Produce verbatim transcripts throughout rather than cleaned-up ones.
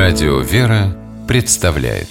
Радио «Вера» представляет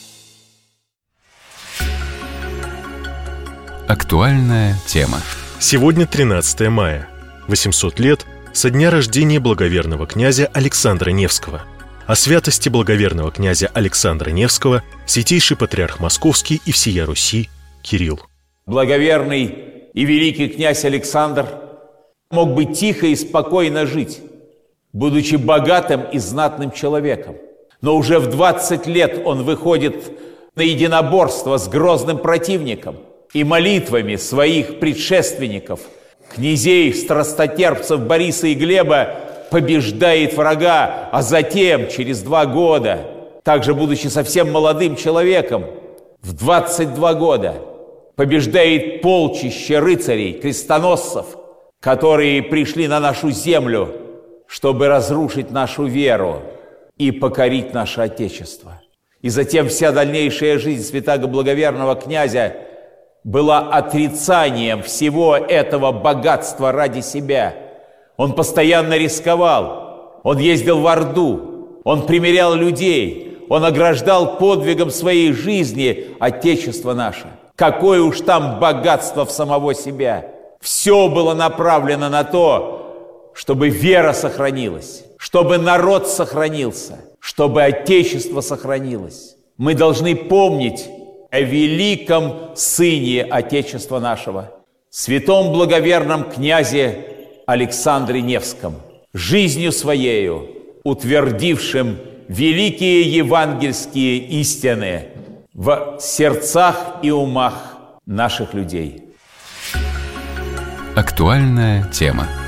актуальная тема. Сегодня тринадцатое мая, восемьсот лет со дня рождения благоверного князя Александра Невского. О святости благоверного князя Александра Невского святейший патриарх Московский и всея Руси Кирилл. Благоверный и великий князь Александр мог бы тихо и спокойно жить, будучи богатым и знатным человеком. Но уже в двадцать лет он выходит на единоборство с грозным противником и молитвами своих предшественников, князей, страстотерпцев Бориса и Глеба, побеждает врага, а затем, через два года, также будучи совсем молодым человеком, в двадцать два года, побеждает полчище рыцарей, крестоносцев, которые пришли на нашу землю, чтобы разрушить нашу веру и покорить наше Отечество. И затем вся дальнейшая жизнь святаго благоверного князя была отрицанием всего этого богатства ради себя. Он постоянно рисковал, он ездил в Орду, он примирял людей, он ограждал подвигом своей жизни Отечество наше. Какое уж там богатство в самого себя! Все было направлено на то, чтобы вера сохранилась, чтобы народ сохранился, чтобы Отечество сохранилось. Мы должны помнить о великом сыне Отечества нашего, святом благоверном князе Александре Невском, жизнью своею утвердившим великие евангельские истины в сердцах и умах наших людей. Актуальная тема.